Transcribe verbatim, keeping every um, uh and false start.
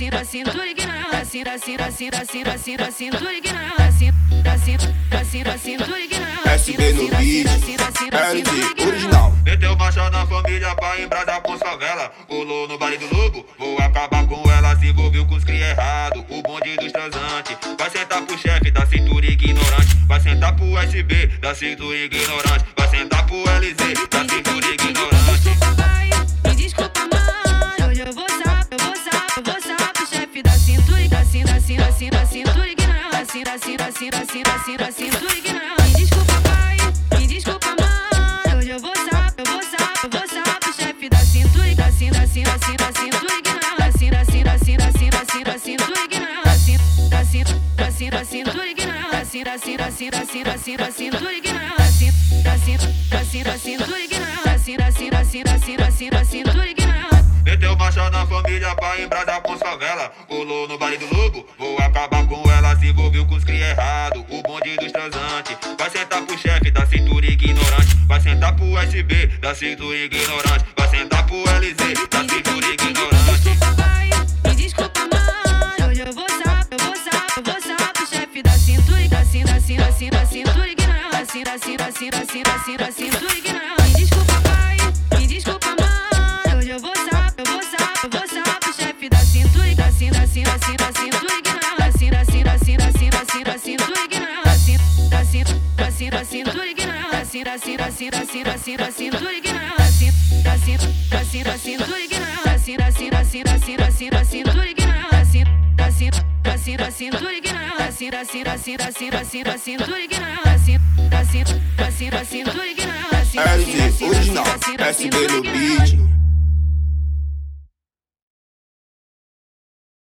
da cintura ignorante, assim da cintura, assim da cintura, assim da cintura ignorante, assim da cintura, assim da cintura ignorante. S B no beat, L G original. Meteu marcha na família pra embrasar com favela. Pulou no baile do lobo, vou acabar com ela. Se envolveu com os cria errado, o bonde dos transantes. Vai sentar pro chefe da cintura ignorante. Vai sentar pro S B da cintura ignorante. Vai sentar pro L Z da cintura ignorante. Me desculpa, mãe, hoje eu vou sar, eu vou sar, eu vou sar pro chefe da cintura, da cintura, cintura, cintura, cintura ignorante, assim da cintura, cintura, cintura, cintura, cintura ignorante. Me desculpa, pai, me desculpa, mãe, hoje eu vou sar, eu vou sar, eu vou sar pro chefe da cintura, da cintura, cintura, cintura, cintura ignorante, assim da cintura, cintura, cintura, cintura, cintura ignorante, assim da cintura, da cintura, cintura ignorante, assim da cintura, cintura, cintura, cintura, cintura ignorante, assim da cintura, da cintura, cintura ignorante, assim da cintura, cintura, cintura, cintura, cintura ignorante. Meteu marcha na família pra embrasar com favela. Pulou no baile do lobo, vou acabar com ela. Se envolveu com os cria errado, o bonde dos transantes. Vai sentar pro chefe da cintura ignorante. Vai sentar pro S B da cintura ignorante. Vai sentar pro L Z da cintura ignorante. Desculpa, pai, me desculpa, mãe, hoje eu vou sar, eu vou sar, eu vou sar pro chefe da cintura, da cintura, cintura, cintura, cintura ignorante, assim da cintura, cintura, cintura, cintura, cintura ignorante. Me desculpa, pai, me desculpa, mãe, hoje eu vou sar, eu vou sar, eu vou sar pro chefe da cintura, da cintura, cintura, cintura, cintura ignorante, assim da cintura, cintura, cintura, cintura, cintura ignorante, assim da cintura, da cintura, cintura ignorante, assim da cintura, cintura, cintura, cintura, cintura ignorante, assim da cintura, da cintura, cintura ignorante, assim da cintura, cintura, cintura, cintura, cintura ignorante, assim da cintura, da cintura, cintura ignorante, assim da cintura, cintura, cintura, cintura, cintura ignorante, assim da cintura, da cintura, cintura ignorante, assim da L cintura, G cintura, original, cintura, S B cintura no ignorante. beat.